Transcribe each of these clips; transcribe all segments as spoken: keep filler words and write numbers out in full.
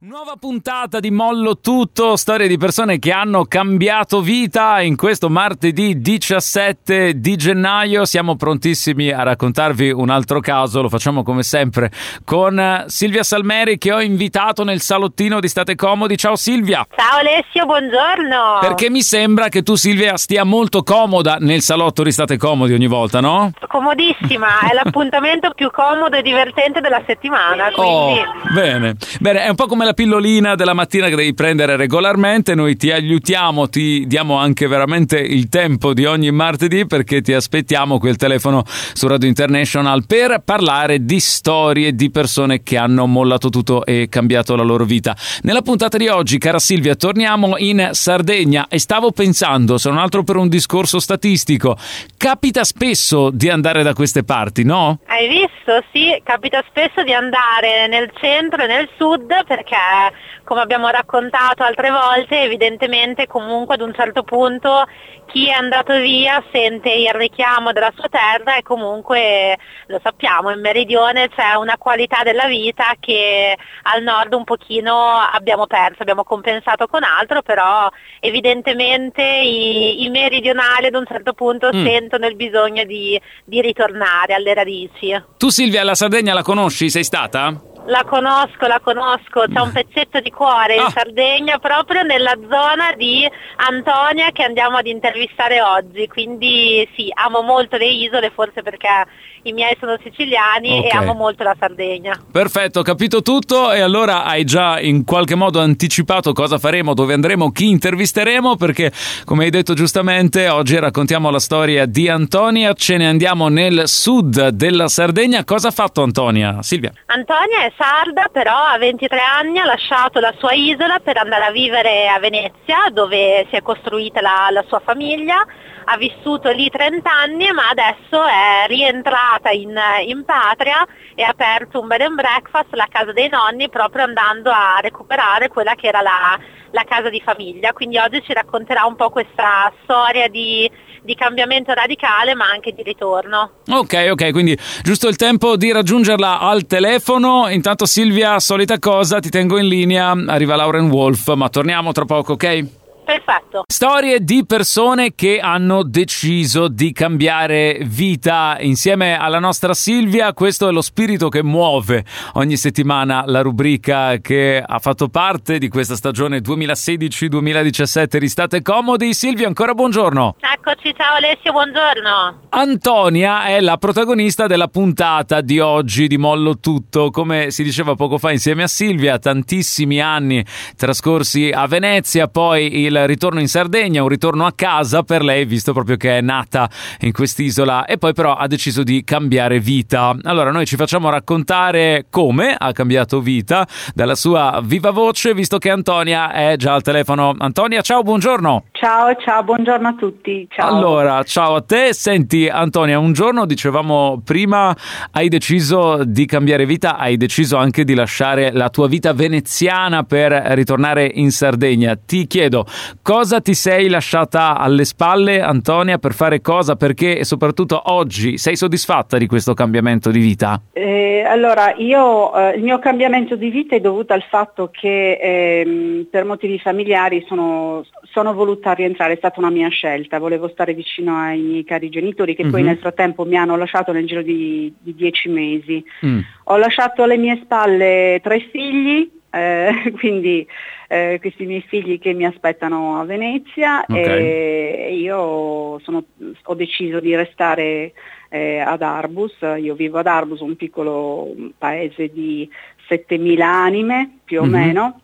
Nuova puntata di Mollo Tutto, storie di persone che hanno cambiato vita. In questo martedì diciassette di gennaio siamo prontissimi a raccontarvi un altro caso. Lo facciamo come sempre con Silvia Salmeri, che ho invitato nel salottino di State Comodi. Ciao Silvia. Ciao Alessio, buongiorno. Perché mi sembra che tu, Silvia, stia molto comoda nel salotto di State Comodi ogni volta, no? Comodissima, è l'appuntamento più comodo e divertente della settimana, quindi... Oh, bene. Bene, è un po' come la pillolina della mattina che devi prendere regolarmente. Noi ti aiutiamo, ti diamo anche veramente il tempo di ogni martedì, perché ti aspettiamo qui al telefono su Radio International per parlare di storie di persone che hanno mollato tutto e cambiato la loro vita. Nella puntata di oggi, cara Silvia, torniamo in Sardegna e stavo pensando, se non altro per un discorso statistico, capita spesso di andare da queste parti, no? Hai visto? Sì, capita spesso di andare nel centro e nel sud, perché come abbiamo raccontato altre volte, evidentemente comunque ad un certo punto chi è andato via sente il richiamo della sua terra, e comunque lo sappiamo, in meridione c'è una qualità della vita che al nord un pochino abbiamo perso, abbiamo compensato con altro, però evidentemente i, i meridionali ad un certo punto mm. sentono il bisogno di, di ritornare alle radici. Tu Silvia la Sardegna la conosci? Sei stata? La conosco, la conosco, c'è un pezzetto di cuore in ah. Sardegna, proprio nella zona di Antonia che andiamo ad intervistare oggi, quindi sì, amo molto le isole, forse perché i miei sono siciliani, okay, e amo molto la Sardegna. Perfetto, capito tutto, e allora hai già in qualche modo anticipato cosa faremo, dove andremo, chi intervisteremo, perché come hai detto giustamente oggi raccontiamo la storia di Antonia. Ce ne andiamo nel sud della Sardegna. Cosa ha fatto Antonia, Silvia? Antonia è sarda, però a ventitré anni ha lasciato la sua isola per andare a vivere a Venezia, dove si è costruita la, la sua famiglia. Ha vissuto lì trenta anni, ma adesso è rientrata in, in patria e ha aperto un bed and breakfast, la casa dei nonni, proprio andando a recuperare quella che era la, la casa di famiglia. Quindi oggi ci racconterà un po' questa storia di, di cambiamento radicale, ma anche di ritorno. Ok, ok, quindi giusto il tempo di raggiungerla al telefono. Intanto Silvia, solita cosa, ti tengo in linea, arriva Lauren Wolf, ma torniamo tra poco, ok? Perfetto. Storie di persone che hanno deciso di cambiare vita insieme alla nostra Silvia. Questo è lo spirito che muove ogni settimana la rubrica che ha fatto parte di questa stagione duemilasedici duemiladiciassette di State Comodi. Silvia, ancora buongiorno. Eccoci, ciao Alessio, buongiorno. Antonia è la protagonista della puntata di oggi di Mollo Tutto. Come si diceva poco fa, insieme a Silvia, tantissimi anni trascorsi a Venezia, poi il il ritorno in Sardegna, un ritorno a casa per lei, visto proprio che è nata in quest'isola, e poi però ha deciso di cambiare vita. Allora noi ci facciamo raccontare come ha cambiato vita dalla sua viva voce, visto che Antonia è già al telefono. Antonia, ciao, buongiorno. Ciao, ciao, buongiorno a tutti. Ciao. Allora, ciao a te. Senti Antonia, un giorno, dicevamo prima, hai deciso di cambiare vita, hai deciso anche di lasciare la tua vita veneziana per ritornare in Sardegna. Ti chiedo, cosa ti sei lasciata alle spalle, Antonia, per fare cosa? Perché e soprattutto oggi sei soddisfatta di questo cambiamento di vita? Eh, allora, io eh, il mio cambiamento di vita è dovuto al fatto che eh, per motivi familiari sono, sono voluta rientrare, è stata una mia scelta, volevo stare vicino ai miei cari genitori che mm-hmm. poi nel frattempo mi hanno lasciato nel giro di, di dieci mesi. Mm. Ho lasciato alle mie spalle tre figli, eh, quindi eh, questi miei figli che mi aspettano a Venezia, okay. E io sono, ho deciso di restare eh, ad Arbus. Io vivo ad Arbus, un piccolo paese di settemila anime più o mm-hmm. meno,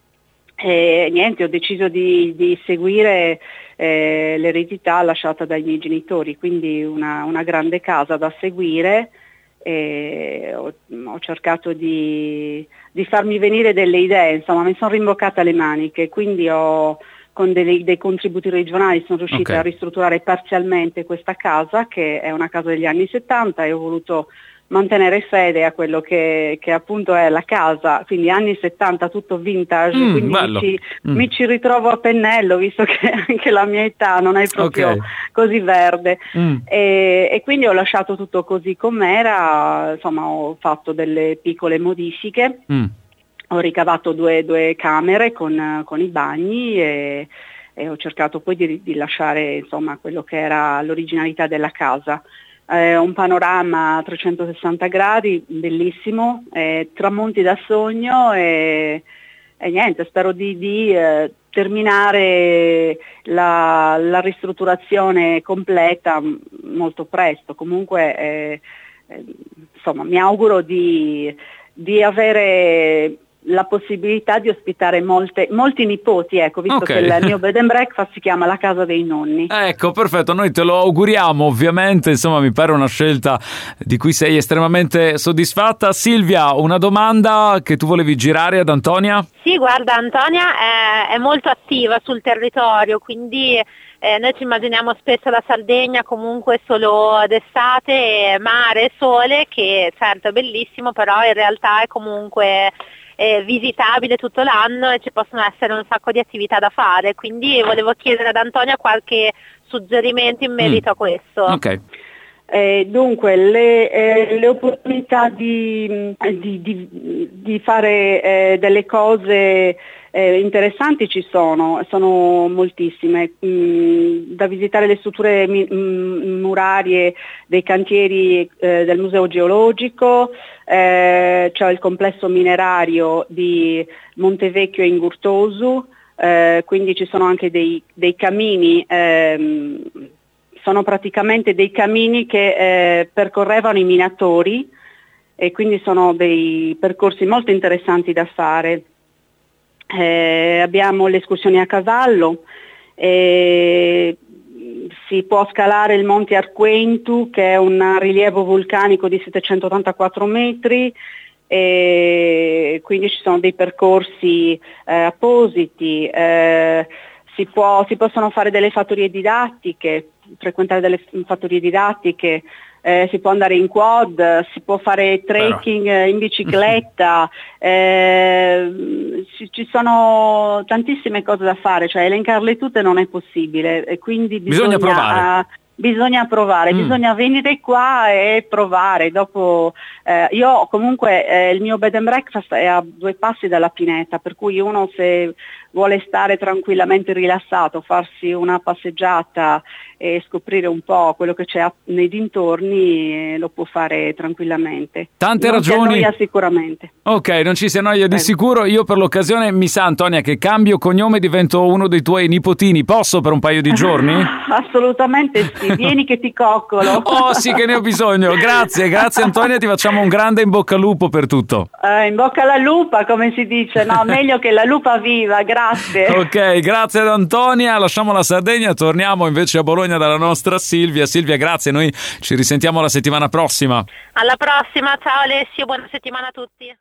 e niente, ho deciso di, di seguire eh, l'eredità lasciata dai miei genitori, quindi una, una grande casa da seguire. E ho, ho cercato di, di farmi venire delle idee, insomma mi sono rimboccata le maniche, quindi ho, con dei, dei contributi regionali sono riuscita okay. a ristrutturare parzialmente questa casa, che è una casa degli anni settanta, e ho voluto mantenere fede a quello che, che appunto è la casa, quindi anni settanta, tutto vintage, mm, quindi mi ci, mm. mi ci ritrovo a pennello, visto che anche la mia età non è proprio okay. così verde, mm. e, e quindi ho lasciato tutto così com'era, insomma ho fatto delle piccole modifiche. Mm. ho ricavato due, due camere con, con i bagni e, e ho cercato poi di, di lasciare insomma quello che era l'originalità della casa. Eh, un panorama a trecentosessanta gradi, bellissimo, eh, tramonti da sogno e, e niente, spero di, di eh, terminare la, la ristrutturazione completa molto presto. Comunque eh, eh, insomma mi auguro di, di avere la possibilità di ospitare molte, molti nipoti, ecco, visto okay. che il mio bed and breakfast si chiama La Casa dei Nonni. Ecco, perfetto, noi te lo auguriamo ovviamente, insomma mi pare una scelta di cui sei estremamente soddisfatta. Silvia, una domanda che tu volevi girare ad Antonia? Sì, guarda, Antonia è, è molto attiva sul territorio, quindi eh, noi ci immaginiamo spesso la Sardegna comunque solo d'estate, mare, sole, che certo è bellissimo, però in realtà è comunque eh, visitabile tutto l'anno e ci possono essere un sacco di attività da fare, quindi volevo chiedere ad Antonia qualche suggerimento in merito mm. a questo. Ok. Eh, dunque, le, eh, le opportunità di, di, di, di fare eh, delle cose eh, interessanti ci sono, sono moltissime. Mm, da visitare le strutture mi, mm, murarie dei cantieri eh, del Museo Geologico, eh, c'è il complesso minerario di Montevecchio in Gurtosu, eh, quindi ci sono anche dei, dei camini. Ehm, Sono praticamente dei cammini che eh, percorrevano i minatori e quindi sono dei percorsi molto interessanti da fare. Eh, abbiamo le escursioni a cavallo, eh, si può scalare il Monte Arquentu, che è un rilievo vulcanico di settecentottantaquattro metri, e quindi ci sono dei percorsi eh, appositi. Eh, Si, può, si possono fare delle fattorie didattiche, frequentare delle fattorie didattiche, eh, si può andare in quad, si può fare trekking Però. in bicicletta, eh, ci, ci sono tantissime cose da fare, cioè elencarle tutte non è possibile e quindi bisogna, bisogna provare. Uh, Bisogna provare, mm. bisogna venire qua e provare. Dopo eh, io comunque eh, il mio bed and breakfast è a due passi dalla pineta, per cui uno se vuole stare tranquillamente rilassato, farsi una passeggiata e scoprire un po' quello che c'è nei dintorni eh, lo può fare tranquillamente. Tante non ragioni. Non si annoia sicuramente. Ok, non ci si annoia di eh. sicuro. Io per l'occasione mi sa, Antonia, che cambio cognome e divento uno dei tuoi nipotini. Posso per un paio di giorni? Assolutamente sì, vieni che ti coccolo. Oh sì, che ne ho bisogno. Grazie, grazie Antonia, ti facciamo un grande in bocca al lupo per tutto. Eh, in bocca alla lupa, come si dice, no, meglio che la lupa viva, grazie. Ok, grazie ad Antonia, lasciamo la Sardegna, torniamo invece a Bologna dalla nostra Silvia. Silvia, grazie, noi ci risentiamo la settimana prossima. Alla prossima, ciao Alessio, buona settimana a tutti.